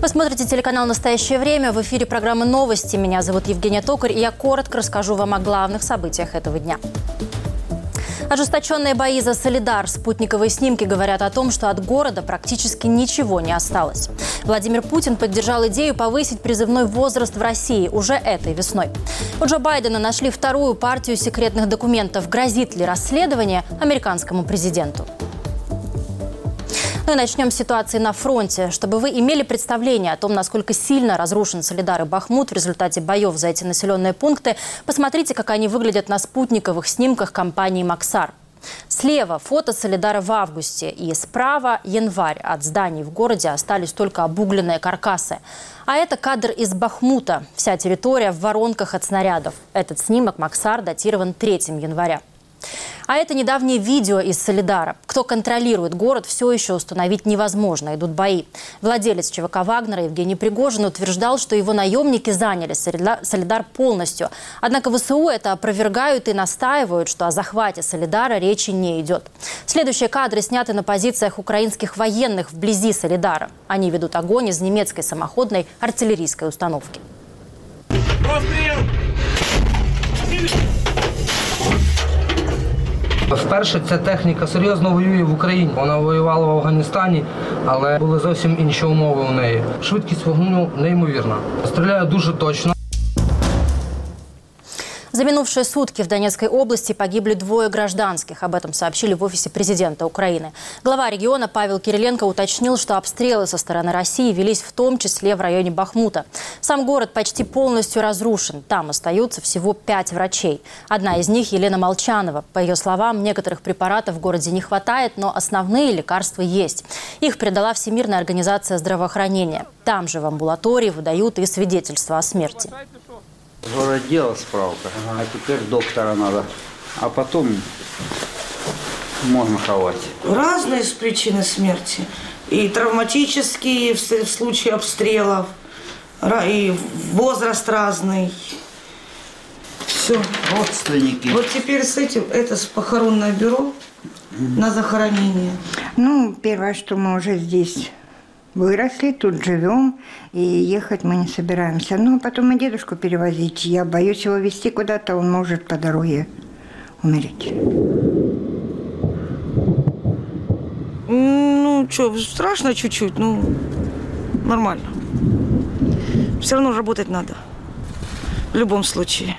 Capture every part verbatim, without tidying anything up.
Вы смотрите телеканал «Настоящее время». В эфире программы «Новости». Меня зовут Евгения Токарь, и я коротко расскажу вам о главных событиях этого дня. Ожесточенные бои за Солидар. Спутниковые снимки говорят о том, что от города практически ничего не осталось. Владимир Путин поддержал идею повысить призывной возраст в России уже этой весной. У Джо Байдена нашли вторую партию секретных документов. Грозит ли расследование американскому президенту? Ну и начнем с ситуации на фронте. Чтобы вы имели представление о том, насколько сильно разрушен Солидар и Бахмут в результате боев за эти населенные пункты, посмотрите, как они выглядят на спутниковых снимках компании «Максар». Слева фото Солидара в августе, и справа январь. От зданий в городе остались только обугленные каркасы. А это кадр из Бахмута. Вся территория в воронках от снарядов. Этот снимок «Максар» датирован третьего января. А это недавнее видео из Солидара. Кто контролирует город, все еще установить невозможно. Идут бои. Владелец ЧВК «Вагнера» Евгений Пригожин утверждал, что его наемники заняли Солидар полностью. Однако ВСУ это опровергают и настаивают, что о захвате Солидара речи не идет. Следующие кадры сняты на позициях украинских военных вблизи Солидара. Они ведут огонь из немецкой самоходной артиллерийской установки. Вперше ця техніка серйозно воює в Україні. Вона воювала в Афганістані, але були зовсім інші умови у неї. Швидкість вогню неймовірна. Стріляє дуже точно. За минувшие сутки в Донецкой области погибли двое гражданских. Об этом сообщили в офисе президента Украины. Глава региона Павел Кириленко уточнил, что обстрелы со стороны России велись в том числе в районе Бахмута. Сам город почти полностью разрушен. Там остаются всего пять врачей. Одна из них – Елена Молчанова. По ее словам, некоторых препаратов в городе не хватает, но основные лекарства есть. Их передала Всемирная организация здравоохранения. Там же в амбулатории выдают и свидетельства о смерти. В городе дело справка, а теперь доктора надо, а потом можно ховать. Разные причины смерти. И травматические в случае обстрелов, и возраст разный. Все. Родственники. Вот теперь с этим, это с похоронное бюро на захоронение. Ну, первое, что мы уже здесь выросли, тут живем, и ехать мы не собираемся. Ну, а потом и дедушку перевозить. Я боюсь его везти куда-то, он может по дороге умереть. Ну, что, страшно чуть-чуть, ну, нормально. Все равно работать надо. В любом случае.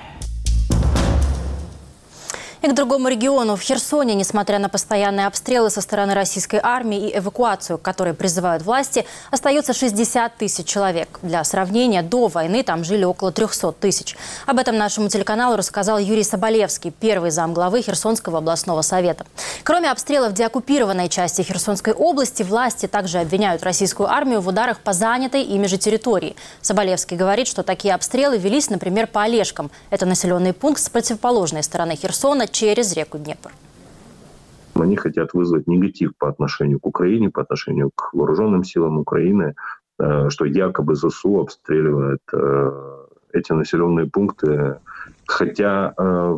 И к другому региону. В Херсоне, несмотря на постоянные обстрелы со стороны российской армии и эвакуацию, к которой призывают власти, остается шестьдесят тысяч человек. Для сравнения, до войны там жили около трехсот тысяч. Об этом нашему телеканалу рассказал Юрий Соболевский, первый замглавы Херсонского областного совета. Кроме обстрелов деоккупированной части Херсонской области, власти также обвиняют российскую армию в ударах по занятой ими же территории. Соболевский говорит, что такие обстрелы велись, например, по Олежкам. Это населенный пункт с противоположной стороны Херсона, через реку Днепр. Они хотят вызвать негатив по отношению к Украине, по отношению к вооруженным силам Украины, что якобы ЗСУ обстреливает эти населенные пункты, хотя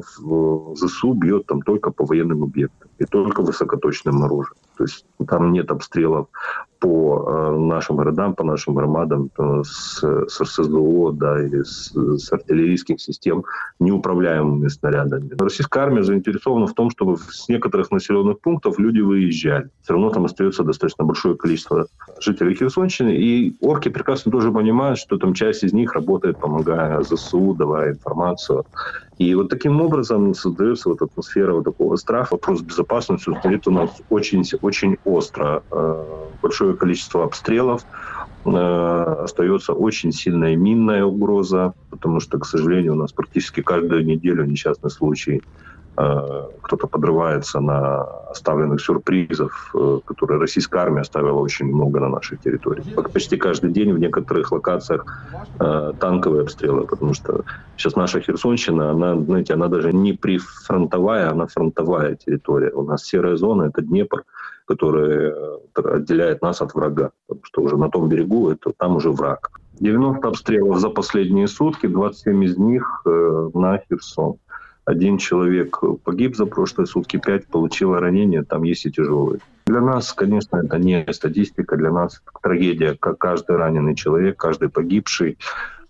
ЗСУ бьет там только по военным объектам и только высокоточным оружием. То есть там нет обстрелов по нашим городам, по нашим громадам с, с РСЗО, да, или с, с артиллерийских систем неуправляемыми снарядами. Российская армия заинтересована в том, чтобы с некоторых населенных пунктов люди выезжали. Все равно там остается достаточно большое количество жителей Херсонщины. И орки прекрасно тоже понимают, что там часть из них работает, помогая ЗСУ, давая информацию. И вот таким образом создается вот атмосфера вот такого страха. Вопрос безопасности стоит у нас очень, очень остро. Большое количество обстрелов, остается очень сильная минная угроза, потому что, к сожалению, у нас практически каждую неделю несчастный случай. Кто-то подрывается на оставленных сюрпризов, которые российская армия оставила очень много на нашей территории. Почти каждый день в некоторых локациях танковые обстрелы, потому что сейчас наша Херсонщина, она, знаете, она даже не прифронтовая, она фронтовая территория. У нас серая зона — это Днепр, который отделяет нас от врага, потому что уже на том берегу это там уже враг. девяносто обстрелов за последние сутки, двадцать семь из них на Херсон. Один человек погиб за прошлые сутки, пять получило ранения, там есть и тяжелые. Для нас, конечно, это не статистика, для нас это трагедия, как каждый раненый человек, каждый погибший.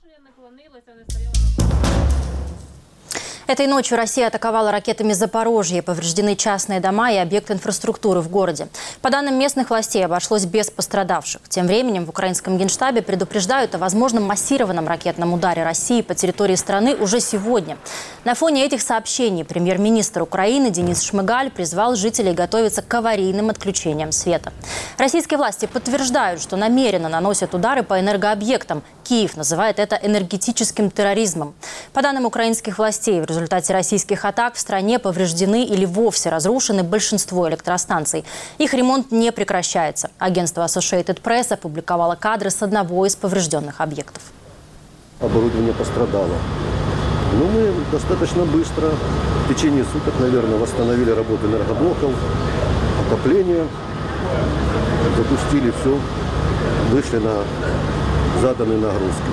Этой ночью Россия атаковала ракетами Запорожье. Повреждены частные дома и объекты инфраструктуры в городе. По данным местных властей, обошлось без пострадавших. Тем временем в украинском генштабе предупреждают о возможном массированном ракетном ударе России по территории страны уже сегодня. На фоне этих сообщений премьер-министр Украины Денис Шмыгаль призвал жителей готовиться к аварийным отключениям света. Российские власти подтверждают, что намеренно наносят удары по энергообъектам. Киев называет это энергетическим терроризмом. По данным украинских властей, в результате российских атак в стране повреждены или вовсе разрушены большинство электростанций. Их ремонт не прекращается. Агентство Associated Press опубликовало кадры с одного из поврежденных объектов. Оборудование пострадало. Но мы достаточно быстро, в течение суток, наверное, восстановили работу энергоблоков, отопление, запустили все, вышли на заданные нагрузки.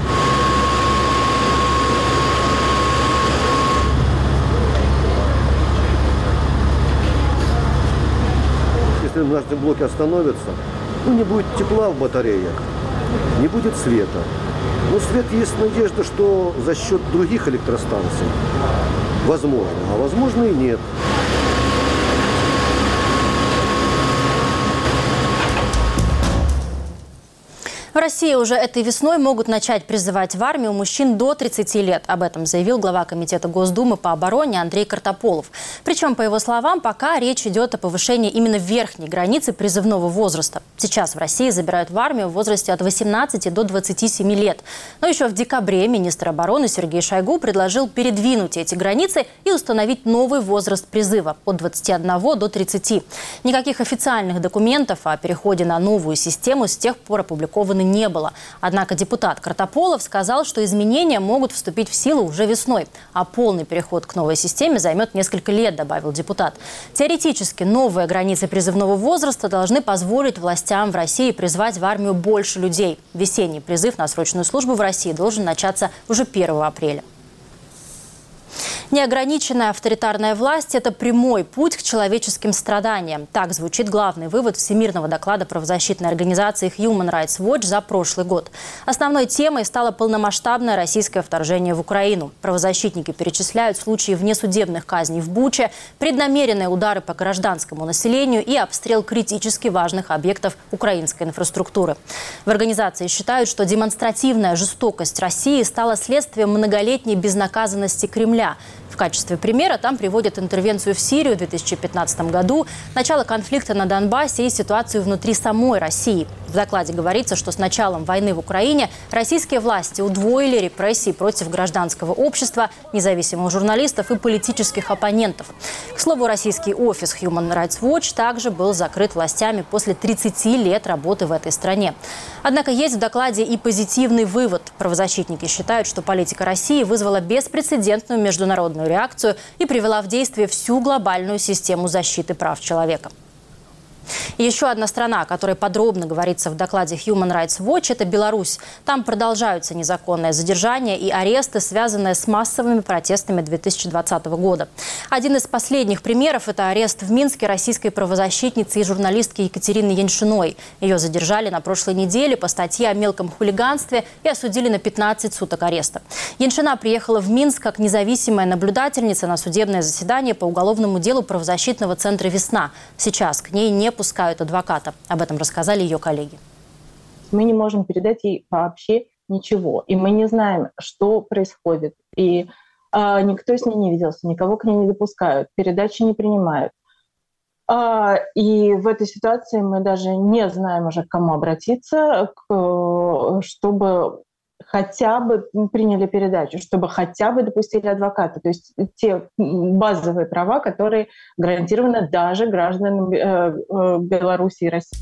Если наши блоки остановятся, ну, не будет тепла в батареях, не будет света. Но свет есть надежда, что за счет других электростанций возможно, а возможно и нет. В России уже этой весной могут начать призывать в армию мужчин до тридцати лет. Об этом заявил глава Комитета Госдумы по обороне Андрей Картополов. Причем, по его словам, пока речь идет о повышении именно верхней границы призывного возраста. Сейчас в России забирают в армию в возрасте от восемнадцати до двадцати семи лет. Но еще в декабре министр обороны Сергей Шойгу предложил передвинуть эти границы и установить новый возраст призыва от двадцати одного до тридцати. Никаких официальных документов о переходе на новую систему с тех пор опубликованы не было. Однако депутат Картополов сказал, что изменения могут вступить в силу уже весной. А полный переход к новой системе займет несколько лет, добавил депутат. Теоретически новые границы призывного возраста должны позволить властям в России призвать в армию больше людей. Весенний призыв на срочную службу в России должен начаться уже первого апреля. Неограниченная авторитарная власть – это прямой путь к человеческим страданиям. Так звучит главный вывод Всемирного доклада правозащитной организации Human Rights Watch за прошлый год. Основной темой стало полномасштабное российское вторжение в Украину. Правозащитники перечисляют случаи внесудебных казней в Буче, преднамеренные удары по гражданскому населению и обстрел критически важных объектов украинской инфраструктуры. В организации считают, что демонстративная жестокость России стала следствием многолетней безнаказанности Кремля. В качестве примера там приводят интервенцию в Сирию в две тысячи пятнадцатом году, начало конфликта на Донбассе и ситуацию внутри самой России. В докладе говорится, что с началом войны в Украине российские власти удвоили репрессии против гражданского общества, независимых журналистов и политических оппонентов. К слову, российский офис Human Rights Watch также был закрыт властями после тридцати лет работы в этой стране. Однако есть в докладе и позитивный вывод. Правозащитники считают, что политика России вызвала беспрецедентную международную реакцию и привела в действие всю глобальную систему защиты прав человека. И еще одна страна, о которой подробно говорится в докладе Human Rights Watch, это Беларусь. Там продолжаются незаконные задержания и аресты, связанные с массовыми протестами две тысячи двадцатого года. Один из последних примеров – это арест в Минске российской правозащитницы и журналистки Екатерины Яншиной. Ее задержали на прошлой неделе по статье о мелком хулиганстве и осудили на пятнадцать суток ареста. Яншина приехала в Минск как независимая наблюдательница на судебное заседание по уголовному делу правозащитного центра «Весна». Сейчас к ней не пускают адвоката. Об этом рассказали ее коллеги. Мы не можем передать ей вообще ничего. И мы не знаем, что происходит. И а, никто с ней не виделся, никого к ней не допускают, передачи не принимают. А, и в этой ситуации мы даже не знаем уже, к кому обратиться, к, чтобы хотя бы приняли передачу, чтобы хотя бы допустили адвоката. То есть те базовые права, которые гарантированы даже гражданам Беларуси и России.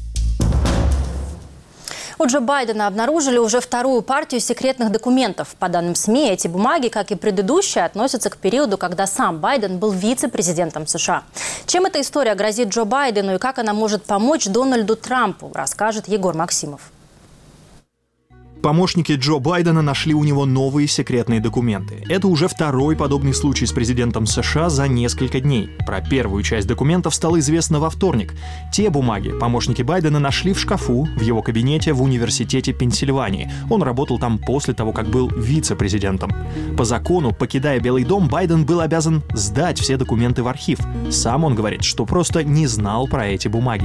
У Джо Байдена обнаружили уже вторую партию секретных документов. По данным СМИ, эти бумаги, как и предыдущие, относятся к периоду, когда сам Байден был вице-президентом США. Чем эта история грозит Джо Байдену и как она может помочь Дональду Трампу, расскажет Егор Максимов. Помощники Джо Байдена нашли у него новые секретные документы. Это уже второй подобный случай с президентом США за несколько дней. Про первую часть документов стало известно во вторник. Те бумаги помощники Байдена нашли в шкафу в его кабинете в университете Пенсильвании. Он работал там после того, как был вице-президентом. По закону, покидая Белый дом, Байден был обязан сдать все документы в архив. Сам он говорит, что просто не знал про эти бумаги.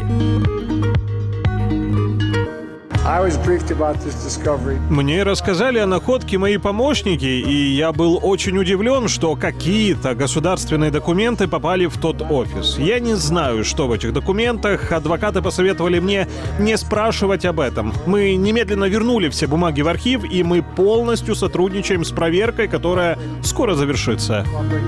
Мне рассказали о находке мои помощники, и я был очень удивлен, что какие-то государственные документы попали в тот офис. Я не знаю, что в этих документах. Адвокаты посоветовали мне не спрашивать об этом. Мы немедленно вернули все бумаги в архив, и мы полностью сотрудничаем с проверкой, которая скоро завершится.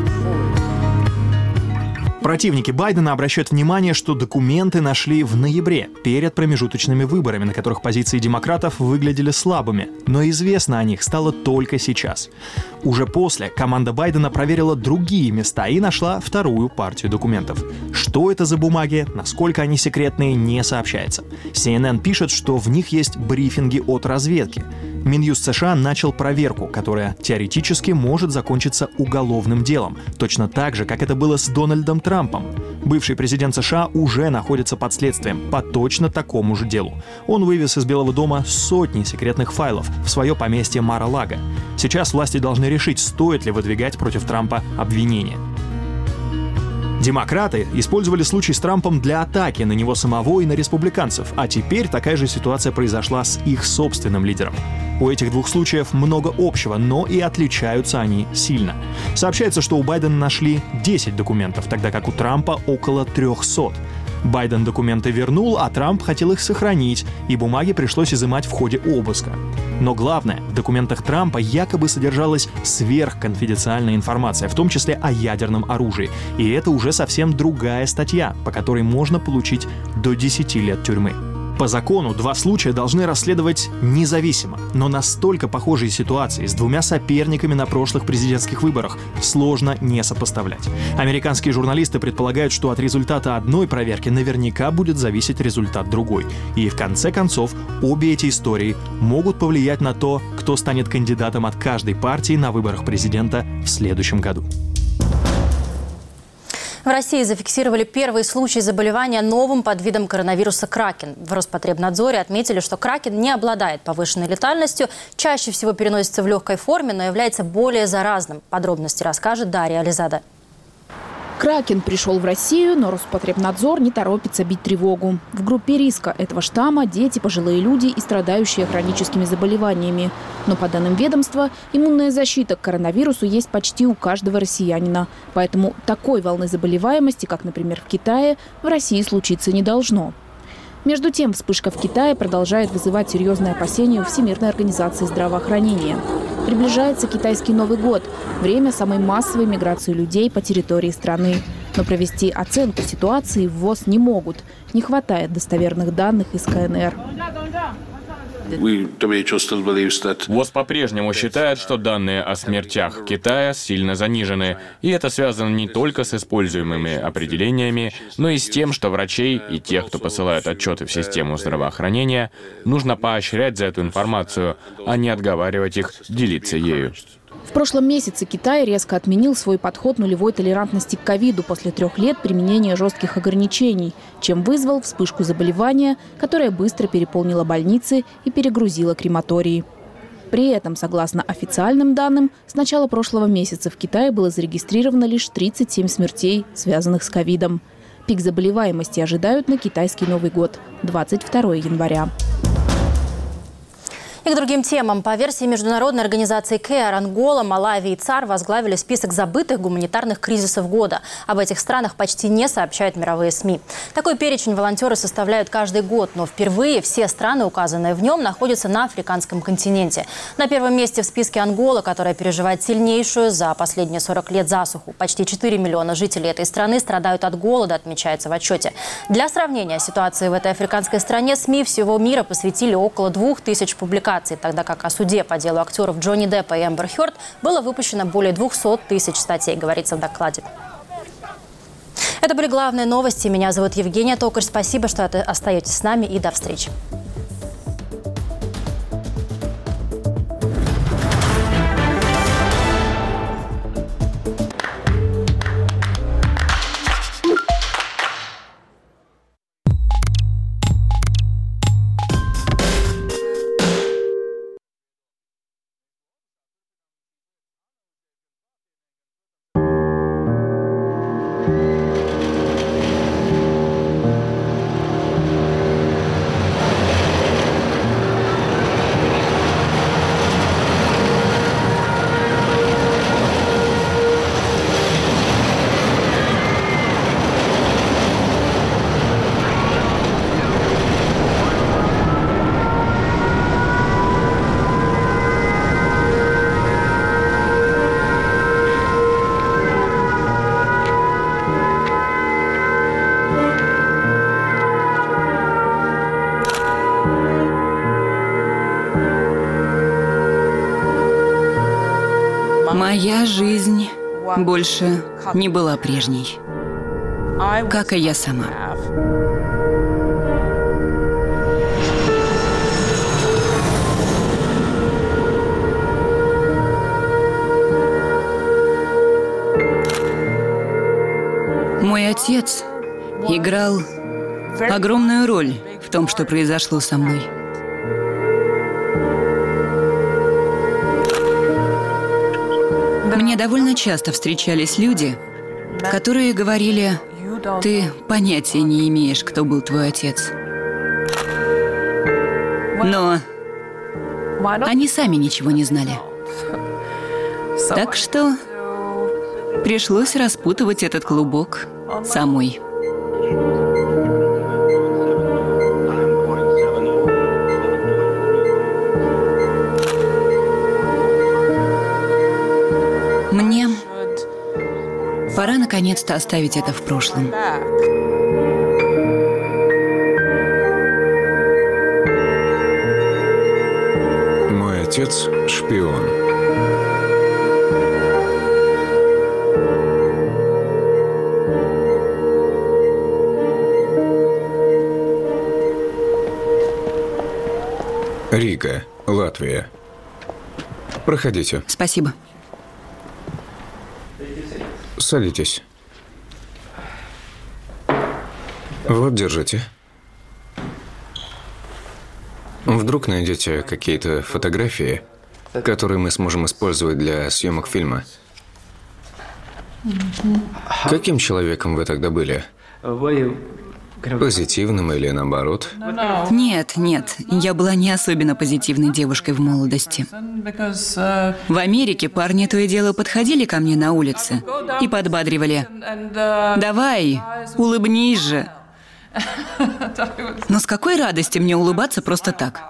Противники Байдена обращают внимание, что документы нашли в ноябре, перед промежуточными выборами, на которых позиции демократов выглядели слабыми. Но известно о них стало только сейчас. Уже после команда Байдена проверила другие места и нашла вторую партию документов. Что это за бумаги, насколько они секретные, не сообщается. си эн эн пишет, что в них есть брифинги от разведки. Минюст США начал проверку, которая теоретически может закончиться уголовным делом, точно так же, как это было с Дональдом Трампом. Бывший президент США уже находится под следствием по точно такому же делу. Он вывез из Белого дома сотни секретных файлов в свое поместье Мар-а-Лаго. Сейчас власти должны решить, стоит ли выдвигать против Трампа обвинения. Демократы использовали случай с Трампом для атаки на него самого и на республиканцев, а теперь такая же ситуация произошла с их собственным лидером. У этих двух случаев много общего, но и отличаются они сильно. Сообщается, что у Байдена нашли десять документов, тогда как у Трампа около трехсот. Байден документы вернул, а Трамп хотел их сохранить, и бумаги пришлось изымать в ходе обыска. Но главное, в документах Трампа якобы содержалась сверхконфиденциальная информация, в том числе о ядерном оружии. И это уже совсем другая статья, по которой можно получить до десяти лет тюрьмы. По закону два случая должны расследовать независимо, но настолько похожие ситуации с двумя соперниками на прошлых президентских выборах сложно не сопоставлять. Американские журналисты предполагают, что от результата одной проверки наверняка будет зависеть результат другой. И в конце концов, обе эти истории могут повлиять на то, кто станет кандидатом от каждой партии на выборах президента в следующем году. В России зафиксировали первый случай заболевания новым подвидом коронавируса кракен. В Роспотребнадзоре отметили, что кракен не обладает повышенной летальностью, чаще всего переносится в легкой форме, но является более заразным. Подробности расскажет Дарья Ализада. Кракен пришел в Россию, но Роспотребнадзор не торопится бить тревогу. В группе риска этого штамма дети, пожилые люди и страдающие хроническими заболеваниями. Но по данным ведомства, иммунная защита к коронавирусу есть почти у каждого россиянина. Поэтому такой волны заболеваемости, как, например, в Китае, в России случиться не должно. Между тем, вспышка в Китае продолжает вызывать серьезные опасения у Всемирной организации здравоохранения. Приближается китайский Новый год – время самой массовой миграции людей по территории страны. Но провести оценку ситуации в ВОЗ не могут. Не хватает достоверных данных из ка эн эр. ВОЗ по-прежнему считает, что данные о смертях Китая сильно занижены. И это связано не только с используемыми определениями, но и с тем, что врачей и тех, кто посылает отчеты в систему здравоохранения, нужно поощрять за эту информацию, а не отговаривать их делиться ею. В прошлом месяце Китай резко отменил свой подход нулевой толерантности к ковиду после трех лет применения жестких ограничений, чем вызвал вспышку заболевания, которая быстро переполнила больницы и перегрузила крематории. При этом, согласно официальным данным, с начала прошлого месяца в Китае было зарегистрировано лишь тридцать семь смертей, связанных с ковидом. Пик заболеваемости ожидают на китайский Новый год – двадцать второго января. И к другим темам. По версии международной организации кей ар, Ангола, Малави и ЦАР возглавили список забытых гуманитарных кризисов года. Об этих странах почти не сообщают мировые СМИ. Такой перечень волонтеры составляют каждый год, но впервые все страны, указанные в нем, находятся на африканском континенте. На первом месте в списке Ангола, которая переживает сильнейшую за последние сорок лет засуху. Почти четыре миллиона жителей этой страны страдают от голода, отмечается в отчете. Для сравнения ситуации в этой африканской стране СМИ всего мира посвятили около двух тысяч публикаций, тогда как о суде по делу актеров Джонни Деппа и Эмбер Хёрд было выпущено более двухсот тысяч статей, говорится в докладе. Это были главные новости. Меня зовут Евгения Токарь. Спасибо, что остаетесь с нами, и до встречи. больше не была прежней, как и я сама. Мой отец играл огромную роль в том, что произошло со мной. Мне довольно часто встречались люди, которые говорили: «Ты понятия не имеешь, кто был твой отец». Но они сами ничего не знали. Так что пришлось распутывать этот клубок самой. Мне пора наконец-то оставить это в прошлом. Мой отец – шпион. Рига, Латвия. Проходите. Спасибо. Садитесь. Вот, держите. Вдруг найдете какие-то фотографии, которые мы сможем использовать для съемок фильма. Каким человеком вы тогда были? Позитивным или наоборот? Нет, нет, я была не особенно позитивной девушкой в молодости. В Америке парни то и дело подходили ко мне на улице и подбадривали: «Давай, улыбнись же». Но с какой радости мне улыбаться просто так?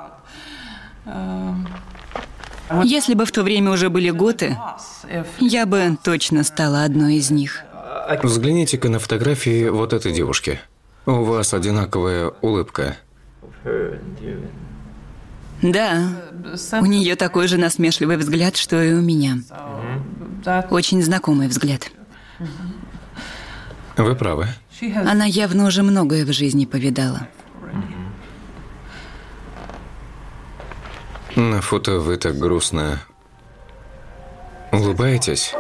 Если бы в то время уже были готы, я бы точно стала одной из них. Взгляните-ка на фотографии вот этой девушки. У вас одинаковая улыбка. Да, у нее такой же насмешливый взгляд, что и у меня. Очень знакомый взгляд. Вы правы. Она явно уже многое в жизни повидала. На фото вы так грустно улыбаетесь.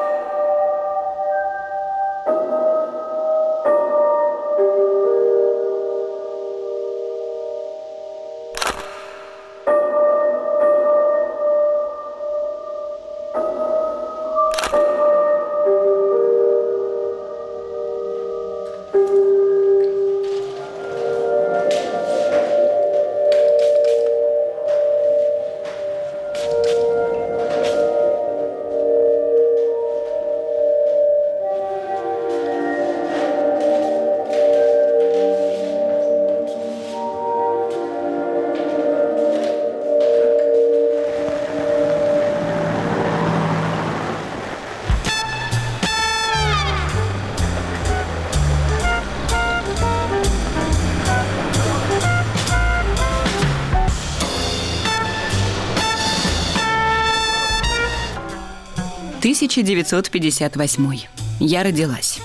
тысяча девятьсот пятьдесят восьмой. Я родилась.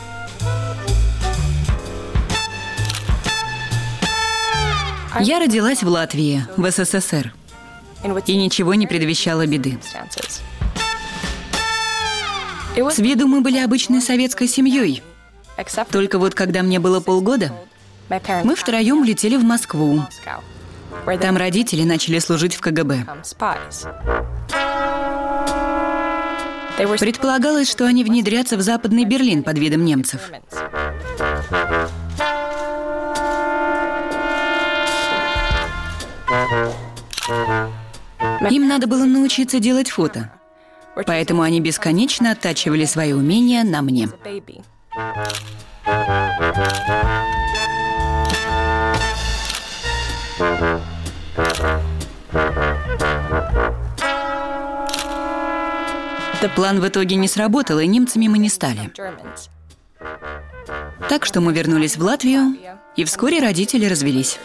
Я родилась в Латвии, в СССР. И ничего не предвещало беды. С виду мы были обычной советской семьей. Только вот когда мне было полгода, мы втроем летели в Москву. Там родители начали служить в КГБ. Предполагалось, что они внедрятся в Западный Берлин под видом немцев. Им надо было научиться делать фото, поэтому они бесконечно оттачивали свои умения на мне. План в итоге не сработал, и немцами мы не стали. Так что мы вернулись в Латвию, и вскоре родители развелись.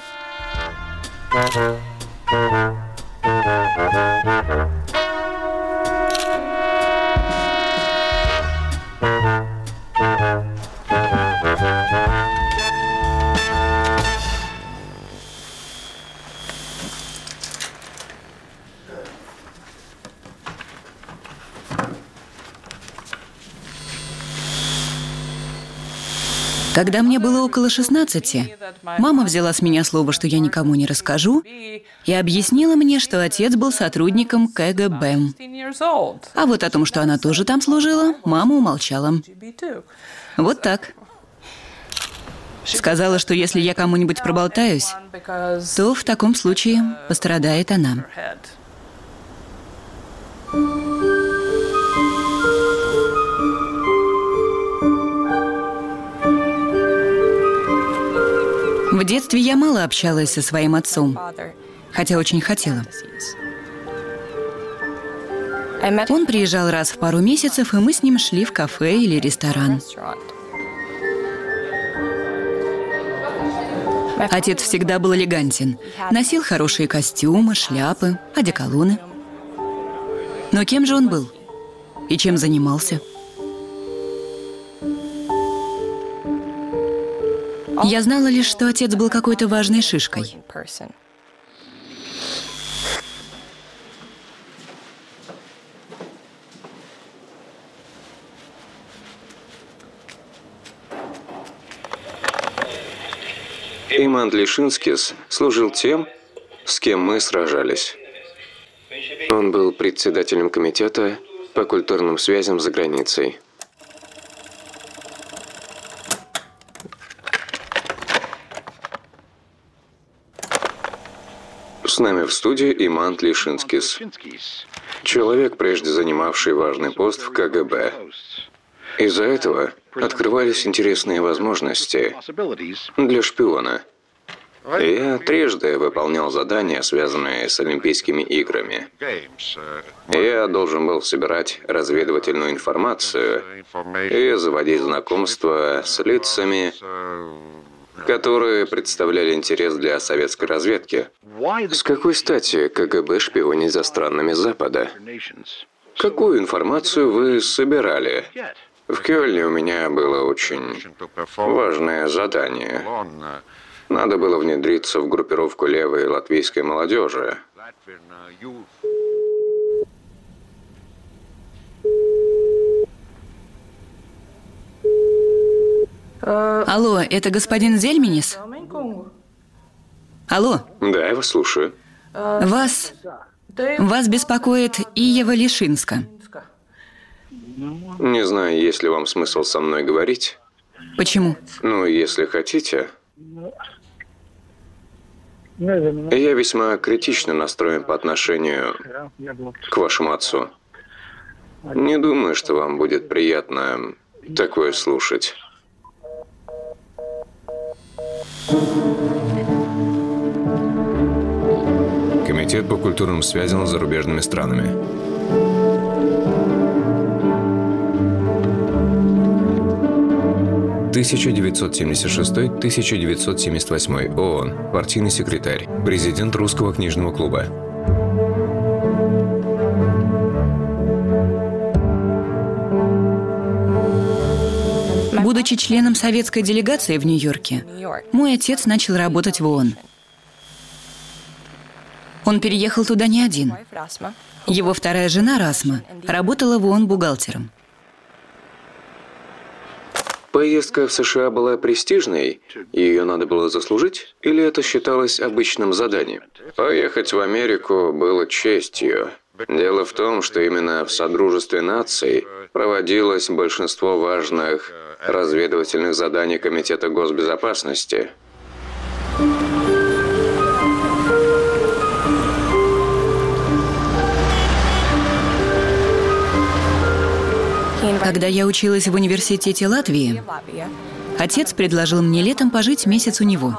Когда мне было около шестнадцати, мама взяла с меня слово, что я никому не расскажу, и объяснила мне, что отец был сотрудником ка гэ бэ. А вот о том, что она тоже там служила, мама умолчала. Вот так. Сказала, что если я кому-нибудь проболтаюсь, то в таком случае пострадает она. В детстве я мало общалась со своим отцом, хотя очень хотела. Он приезжал раз в пару месяцев, и мы с ним шли в кафе или ресторан. Отец всегда был элегантен. Носил хорошие костюмы, шляпы, одеколоны. Но кем же он был? И чем занимался? Я знала лишь, что отец был какой-то важной шишкой. Имант Лишинскис служил тем, с кем мы сражались. Он был председателем комитета по культурным связям за границей. С нами в студии Имант Лишинскис, человек, прежде занимавший важный пост в ка гэ бэ. Из-за этого открывались интересные возможности для шпиона. Я трижды выполнял задания, связанные с Олимпийскими играми. Я должен был собирать разведывательную информацию и заводить знакомства с лицами, которые представляли интерес для советской разведки. С какой стати ка гэ бэ шпионить за странами Запада? Какую информацию вы собирали? В Кёльне у меня было очень важное задание. Надо было внедриться в группировку левой латвийской молодежи. Алло, это господин Зельминис? Алло? Да, я вас слушаю. Вас... Вас беспокоит Иева Лишинска. Не знаю, есть ли вам смысл со мной говорить. Почему? Ну, если хотите. Я весьма критично настроен по отношению к вашему отцу. Не думаю, что вам будет приятно такое слушать. Комитет по культурным связям с зарубежными странами. тысяча девятьсот семьдесят шестой — тысяча девятьсот семьдесят восьмой. ООН. Партийный секретарь. Президент Русского книжного клуба. Будучи членом советской делегации в Нью-Йорке, мой отец начал работать в ООН. Он переехал туда не один. Его вторая жена, Расма, работала в ООН бухгалтером. Поездка в США была престижной, и ее надо было заслужить, или это считалось обычным заданием? Поехать в Америку было честью. Дело в том, что именно в Содружестве наций проводилось большинство важных разведывательных заданий Комитета госбезопасности. Когда я училась в университете Латвии, отец предложил мне летом пожить месяц у него.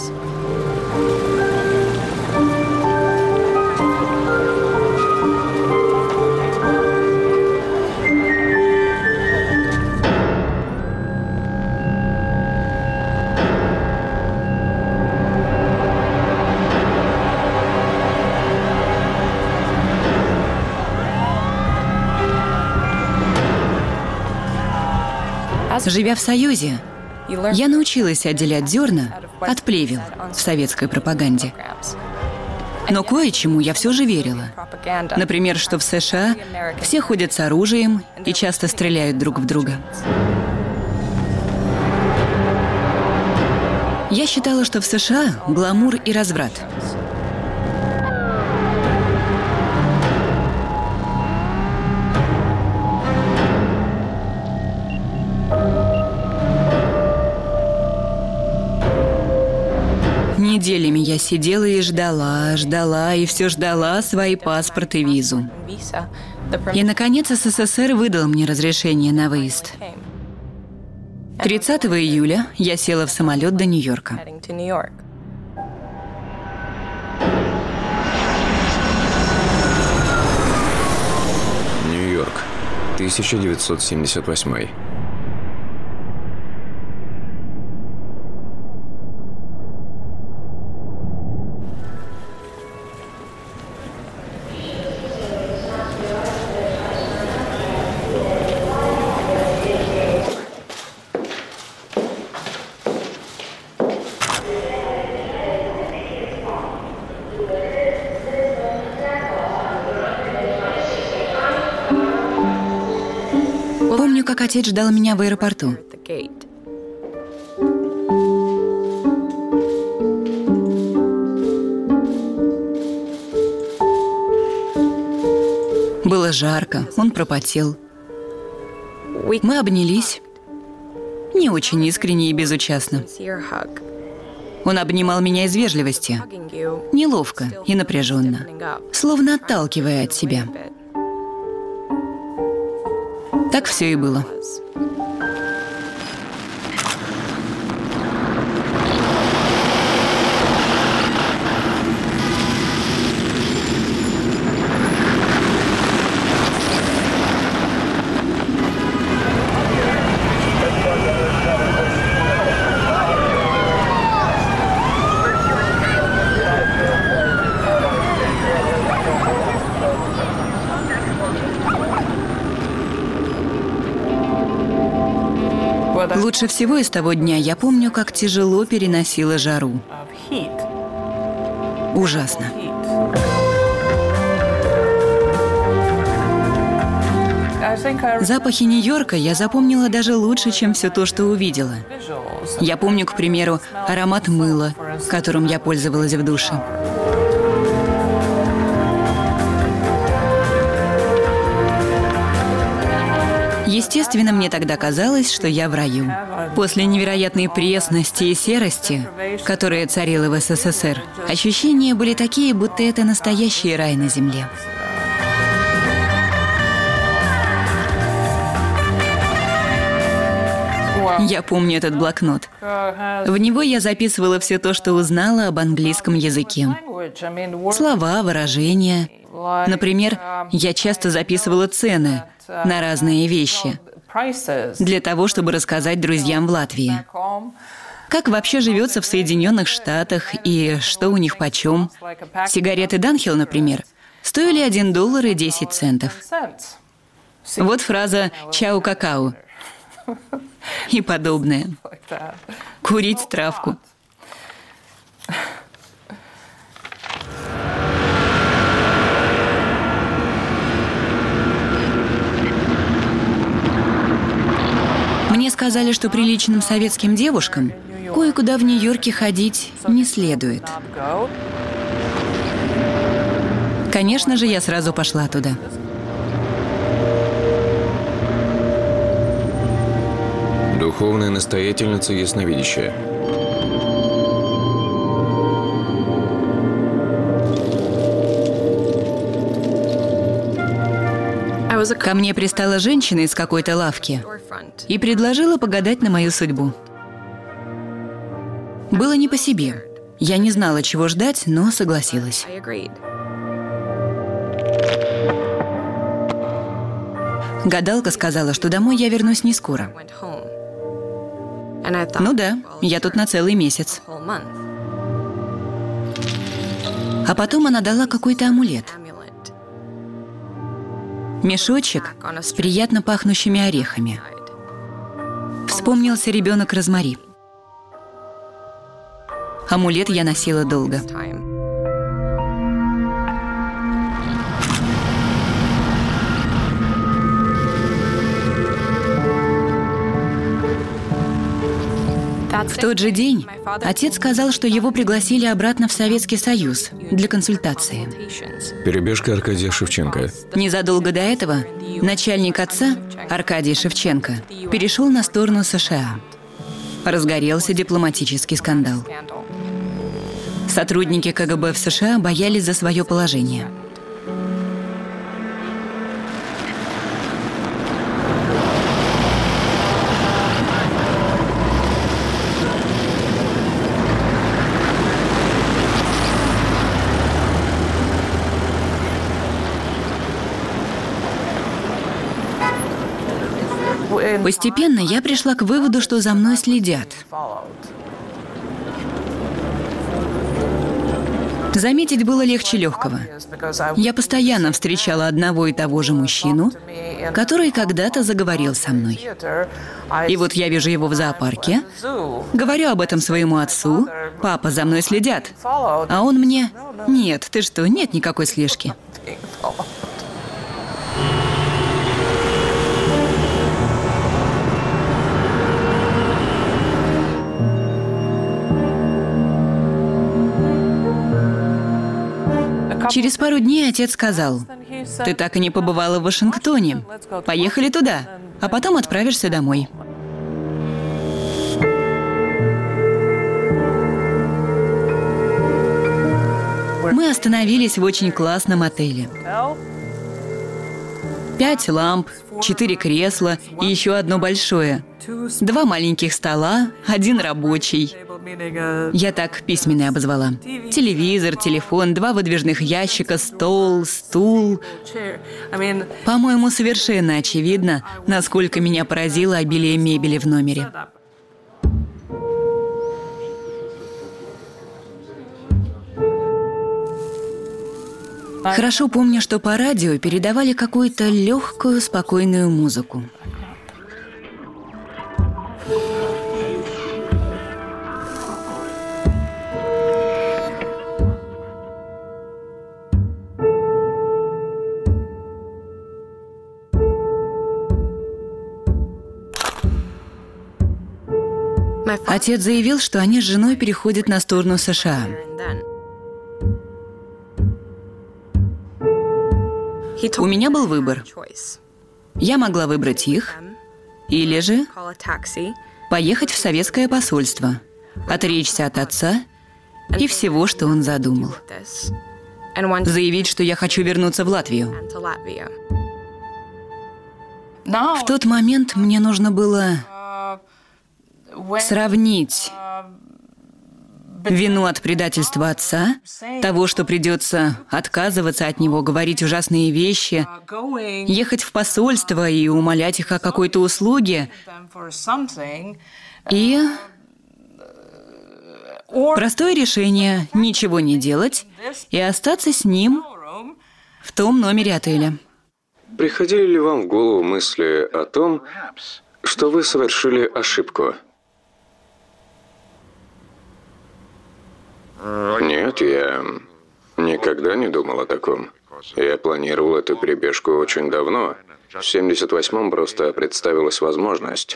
Живя в Союзе, я научилась отделять зерна от плевел в советской пропаганде. Но кое-чему я все же верила. Например, что в США все ходят с оружием и часто стреляют друг в друга. Я считала, что в США гламур и разврат. Неделями я сидела и ждала, ждала и все ждала свои паспорт и визу. И, наконец, СССР выдал мне разрешение на выезд. тридцатого июля я села в самолет до Нью-Йорка. Нью-Йорк, тысяча девятьсот семьдесят восьмой. Помню, как отец ждал меня в аэропорту. Было жарко, он пропотел. Мы обнялись. Не очень искренне и безучастно. Он обнимал меня из вежливости. Неловко и напряженно. Словно отталкивая от себя. Так все и было. Лучше всего из того дня я помню, как тяжело переносила жару. Ужасно. Запахи Нью-Йорка я запомнила даже лучше, чем все то, что увидела. Я помню, к примеру, аромат мыла, которым я пользовалась в душе. Естественно, мне тогда казалось, что я в раю. После невероятной пресности и серости, которая царила в СССР, ощущения были такие, будто это настоящий рай на земле. Я помню этот блокнот. В него я записывала все то, что узнала об английском языке. Слова, выражения. Например, я часто записывала цены на разные вещи для того, чтобы рассказать друзьям в Латвии. Как вообще живется в Соединенных Штатах и что у них почем. Сигареты Данхил, например, стоили один доллар и десять центов. Вот фраза «чау какао» и подобное. Курить травку. Мне сказали, что приличным советским девушкам кое-куда в Нью-Йорке ходить не следует. Конечно же, я сразу пошла туда. Духовная настоятельница ясновидящая. Ко мне пристала женщина из какой-то лавки и предложила погадать на мою судьбу. Было не по себе. Я не знала, чего ждать, но согласилась. Гадалка сказала, что домой я вернусь не скоро. Ну да, я тут на целый месяц. А потом она дала какой-то амулет. Мешочек с приятно пахнущими орехами. Вспомнился ребенок Розмари. Амулет я носила долго. В тот же день отец сказал, что его пригласили обратно в Советский Союз для консультации. Перебежка Аркадия Шевченко. Незадолго до этого начальник отца, Аркадий Шевченко, перешел на сторону США. Разгорелся дипломатический скандал. Сотрудники ка гэ бэ в США боялись за свое положение. Постепенно я пришла к выводу, что за мной следят. Заметить было легче легкого. Я постоянно встречала одного и того же мужчину, который когда-то заговорил со мной. И вот я вижу его в зоопарке, говорю об этом своему отцу: «Папа, за мной следят». А он мне: «Нет, ты что, нет никакой слежки». Через пару дней отец сказал: «Ты так и не побывала в Вашингтоне. Поехали туда, а потом отправишься домой». Мы остановились в очень классном отеле. Пять ламп, четыре кресла и еще одно большое. Два маленьких стола, один рабочий. Я так письменный обозвала. Телевизор, телефон, два выдвижных ящика, стол, стул. По-моему, совершенно очевидно, насколько меня поразило обилие мебели в номере. Хорошо помню, что по радио передавали какую-то легкую, спокойную музыку. Отец заявил, что они с женой переходят на сторону США. У меня был выбор. Я могла выбрать их, или же поехать в советское посольство, отречься от отца и всего, что он задумал. Заявить, что я хочу вернуться в Латвию. В тот момент мне нужно было сравнить вину от предательства отца, того, что придется отказываться от него, говорить ужасные вещи, ехать в посольство и умолять их о какой-то услуге, и простое решение – ничего не делать и остаться с ним в том номере отеля. Приходили ли вам в голову мысли о том, что вы совершили ошибку? Нет, я никогда не думал о таком. Я планировал эту перебежку очень давно. В семьдесят восьмом просто представилась возможность.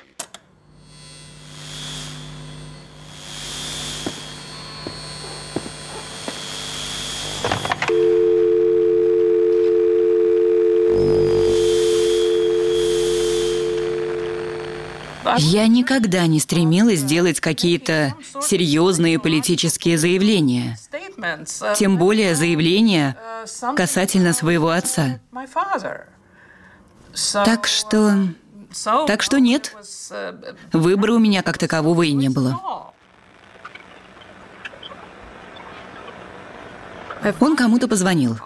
Я никогда не стремилась делать какие-то серьезные политические заявления. Тем более заявления касательно своего отца. Так что... Так что нет. Выбора у меня как такового и не было. Он кому-то позвонил.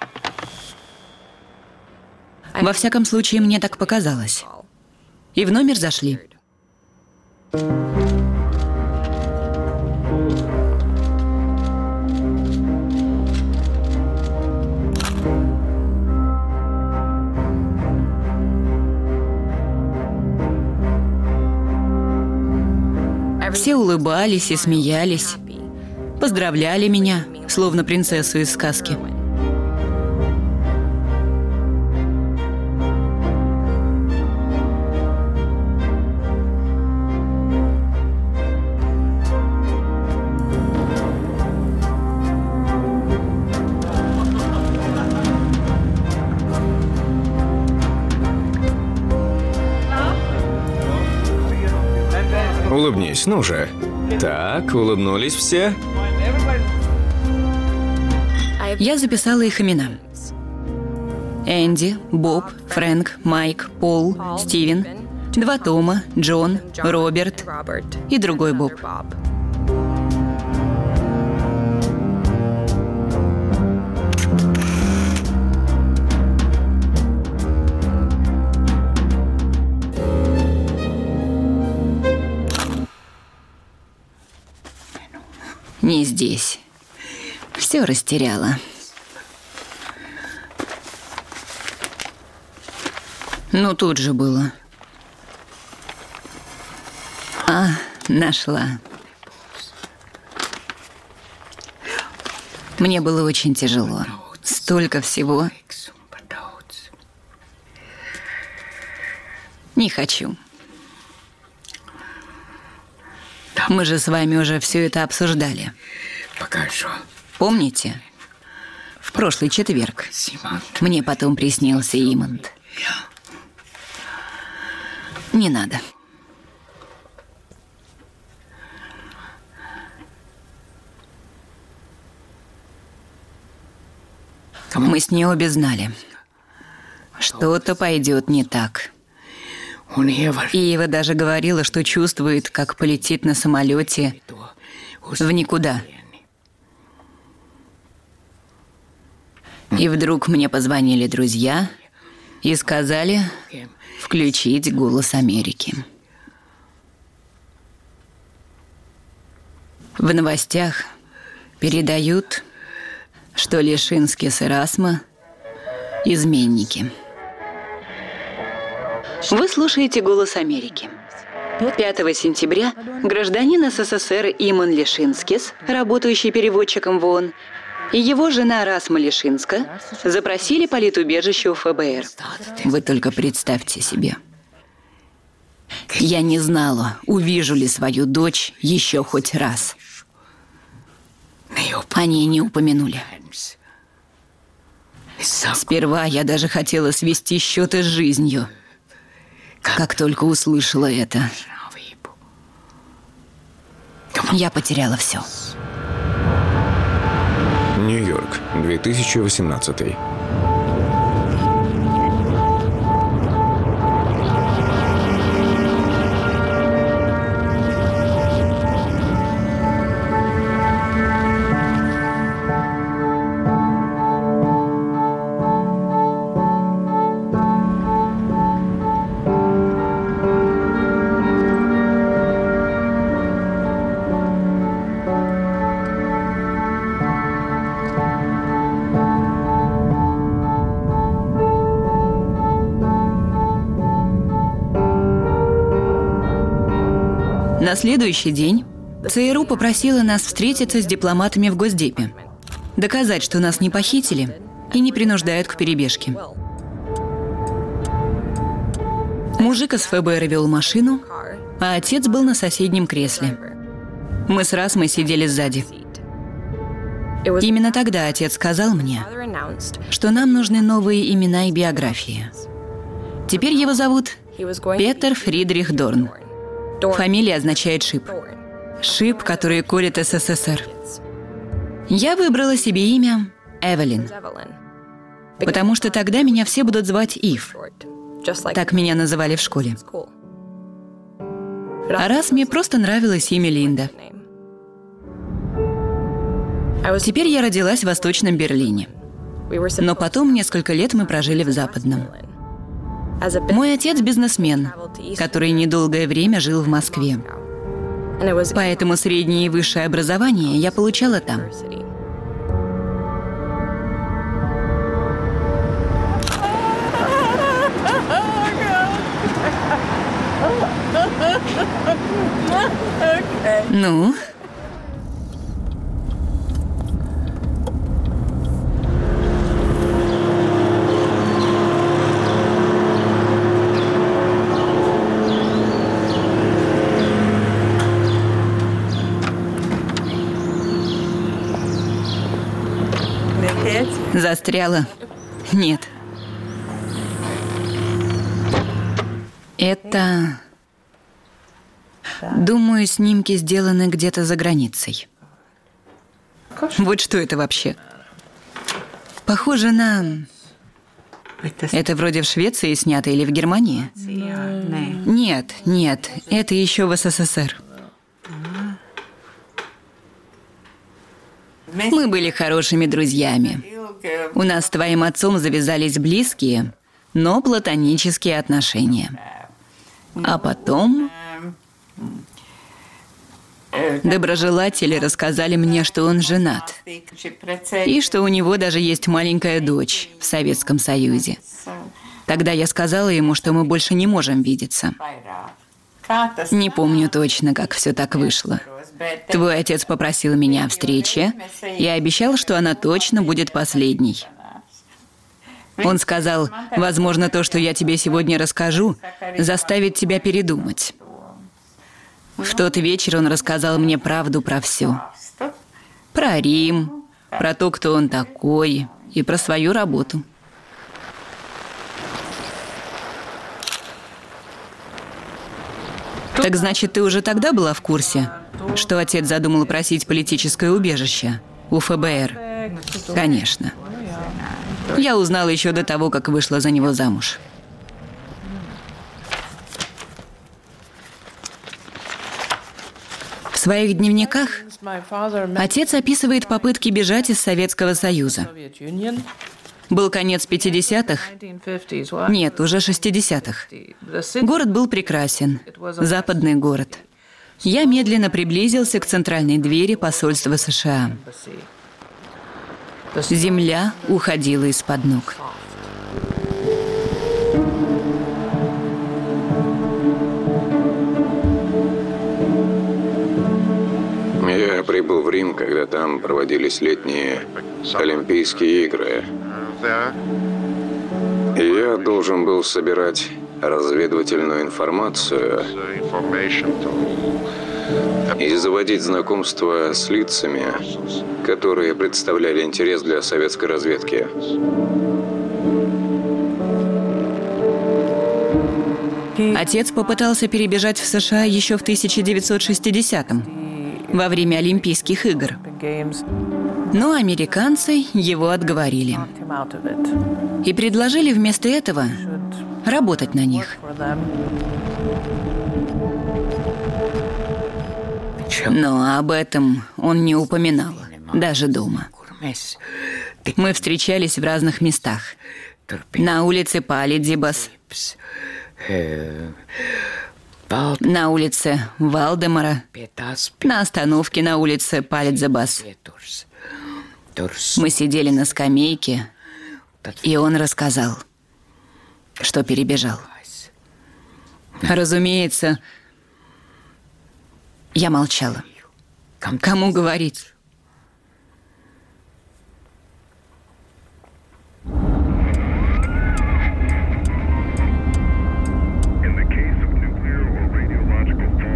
Во всяком случае, мне так показалось. И в номер зашли. Все улыбались и смеялись, поздравляли меня, словно принцессу из сказки. Улыбнись, ну же. Так, улыбнулись все. Я записала их имена. Энди, Боб, Фрэнк, Майк, Пол, Стивен, два Тома, Джон, Роберт и другой Боб. Не здесь. Все растеряла. Ну, тут же было. А, нашла. Мне было очень тяжело. Столько всего. Не хочу. Мы же с вами уже все это обсуждали. Помните? В прошлый четверг. Мне потом приснился Имант. Не надо. Мы с ней обе знали. Что-то пойдет не так. Иева даже говорила, что чувствует, как полетит на самолете в никуда. И вдруг мне позвонили друзья и сказали включить «Голос Америки». В новостях передают, что Лишинскис и Расма – изменники. Вы слушаете «Голос Америки». пятого сентября гражданин СССР Иман Лишинскис, работающий переводчиком в ООН, и его жена Расма Лишинска запросили политубежище у ФБР. Вы только представьте себе. Я не знала, увижу ли свою дочь еще хоть раз. О ней не упомянули. Сперва я даже хотела свести счеты с жизнью, как только услышала это. Я потеряла все. Нью-Йорк, две тысячи восемнадцатый. На следующий день ЦРУ попросила нас встретиться с дипломатами в Госдепе, доказать, что нас не похитили и не принуждают к перебежке. Мужик из ФБР вел машину, а отец был на соседнем кресле. Мы с Расмой сидели сзади. Именно тогда отец сказал мне, что нам нужны новые имена и биографии. Теперь его зовут Петер Фридрих Дорн. Фамилия означает «шип». Шип, который колет СССР. Я выбрала себе имя Эвелин, потому что тогда меня все будут звать Ив. Так меня называли в школе. А раз мне просто нравилось имя Линда. Теперь я родилась в Восточном Берлине. Но потом несколько лет мы прожили в Западном. Мой отец бизнесмен, который недолгое время жил в Москве. Поэтому среднее и высшее образование я получала там. Ну? Застряла? Нет. Это Думаю, снимки сделаны где-то за границей. Вот что это вообще? Похоже на... Это вроде в Швеции снято или в Германии? Нет, нет, это еще в СССР. Мы были хорошими друзьями. У нас с твоим отцом завязались близкие, но платонические отношения. А потом... Доброжелатели рассказали мне, что он женат, и что у него даже есть маленькая дочь в Советском Союзе. Тогда я сказала ему, что мы больше не можем видеться. Не помню точно, как все так вышло. Твой отец попросил меня о встрече и обещал, что она точно будет последней. Он сказал, возможно, то, что я тебе сегодня расскажу, заставит тебя передумать. В тот вечер он рассказал мне правду про все. Про Рим, про то, кто он такой, и про свою работу. Так значит, ты уже тогда была в курсе, что отец задумал просить политическое убежище у эф бэ эр? Конечно. Я узнала еще до того, как вышла за него замуж. В своих дневниках отец описывает попытки бежать из Советского Союза. Был конец пятидесятых, нет, уже шестидесятых. Город был прекрасен, западный город. Я медленно приблизился к центральной двери посольства США. Земля уходила из-под ног. Я прибыл в Рим, когда там проводились летние Олимпийские игры. И я должен был собирать разведывательную информацию и заводить знакомства с лицами, которые представляли интерес для советской разведки. Отец попытался перебежать в США еще в тысяча девятьсот шестидесятом, во время Олимпийских игр. Но американцы его отговорили. И предложили вместо этого работать на них. Но об этом он не упоминал, даже дома. Мы встречались в разных местах. На улице Палидзибас, на улице Валдемара, на остановке на улице Палидзибас. Мы сидели на скамейке, и он рассказал, что перебежал. Разумеется, я молчала. Кому говорить?